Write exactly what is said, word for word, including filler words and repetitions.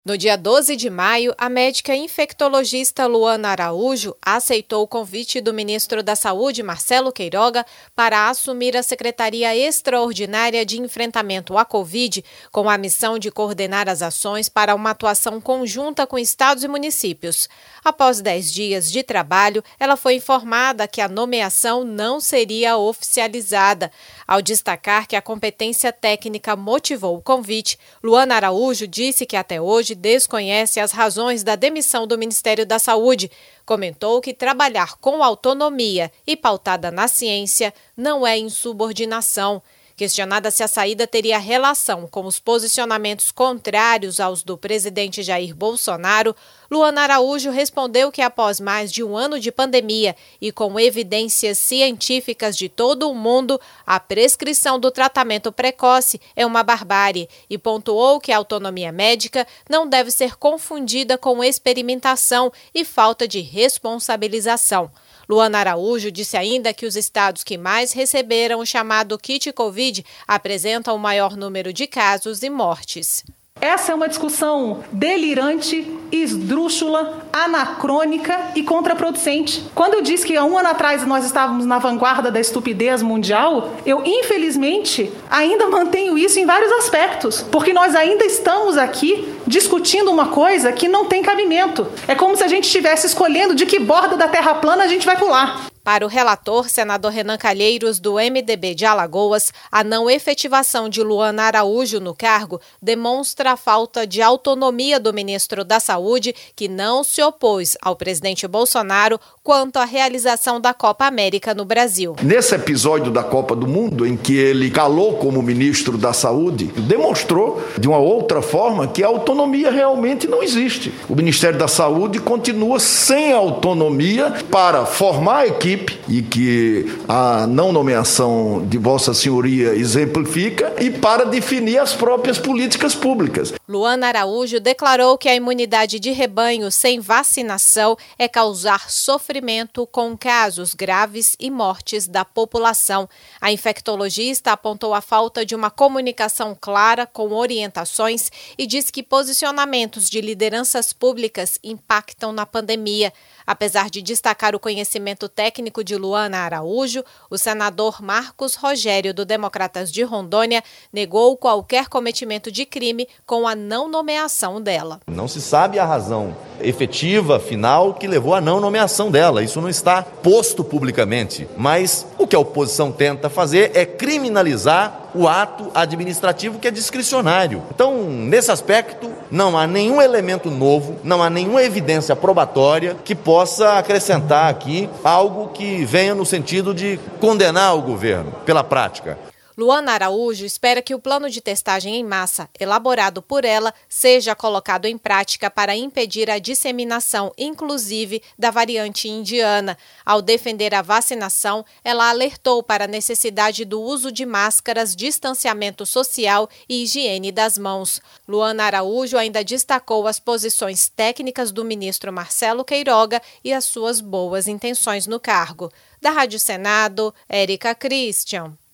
No dia doze de maio, a médica infectologista Luana Araújo aceitou o convite do ministro da Saúde, Marcelo Queiroga, para assumir a Secretaria Extraordinária de Enfrentamento à Covid, com a missão de coordenar as ações para uma atuação conjunta com estados e municípios. Após dez dias de trabalho, ela foi informada que a nomeação não seria oficializada. Ao destacar que a competência técnica motivou o convite, Luana Araújo disse que até hoje desconhece as razões da demissão do Ministério da Saúde. Comentou que trabalhar com autonomia e pautada na ciência não é insubordinação. Questionada se a saída teria relação com os posicionamentos contrários aos do presidente Jair Bolsonaro, Luana Araújo respondeu que após mais de um ano de pandemia e com evidências científicas de todo o mundo, a prescrição do tratamento precoce é uma barbárie e pontuou que a autonomia médica não deve ser confundida com experimentação e falta de responsabilização. Luana Araújo disse ainda que os estados que mais receberam o chamado kit Covid apresentam o maior número de casos e mortes. Essa é uma discussão delirante, esdrúxula, anacrônica e contraproducente. Quando eu disse que há um ano atrás nós estávamos na vanguarda da estupidez mundial, eu, infelizmente, ainda mantenho isso em vários aspectos, porque nós ainda estamos aqui discutindo uma coisa que não tem cabimento. É como se a gente estivesse escolhendo de que borda da terra plana a gente vai pular. Para o relator, senador Renan Calheiros, do M D B de Alagoas, a não efetivação de Luana Araújo no cargo demonstra a falta de autonomia do ministro da Saúde, que não se opôs ao presidente Bolsonaro quanto à realização da Copa América no Brasil. Nesse episódio da Copa do Mundo, em que ele calou como ministro da Saúde, demonstrou de uma outra forma que a autonomia realmente não existe. O Ministério da Saúde continua sem autonomia para formar a equipe e que a não nomeação de Vossa Senhoria exemplifica, e para definir as próprias políticas públicas. Luana Araújo declarou que a imunidade de rebanho sem vacinação é causar sofrimento com casos graves e mortes da população. A infectologista apontou a falta de uma comunicação clara com orientações e diz que posicionamentos de lideranças públicas impactam na pandemia. Apesar de destacar o conhecimento técnico de Luana Araújo, o senador Marcos Rogério, do Democratas de Rondônia, negou qualquer cometimento de crime com a não nomeação dela. Não se sabe a razão efetiva, final, que levou à não nomeação dela. Isso não está posto publicamente. Mas o que a oposição tenta fazer é criminalizar o ato administrativo, que é discricionário. Então, nesse aspecto, não há nenhum elemento novo, não há nenhuma evidência probatória que possa acrescentar aqui algo que venha no sentido de condenar o governo pela prática. Luana Araújo espera que o plano de testagem em massa, elaborado por ela, seja colocado em prática para impedir a disseminação, inclusive, da variante indiana. Ao defender a vacinação, ela alertou para a necessidade do uso de máscaras, distanciamento social e higiene das mãos. Luana Araújo ainda destacou as posições técnicas do ministro Marcelo Queiroga e as suas boas intenções no cargo. Da Rádio Senado, Érica Christian.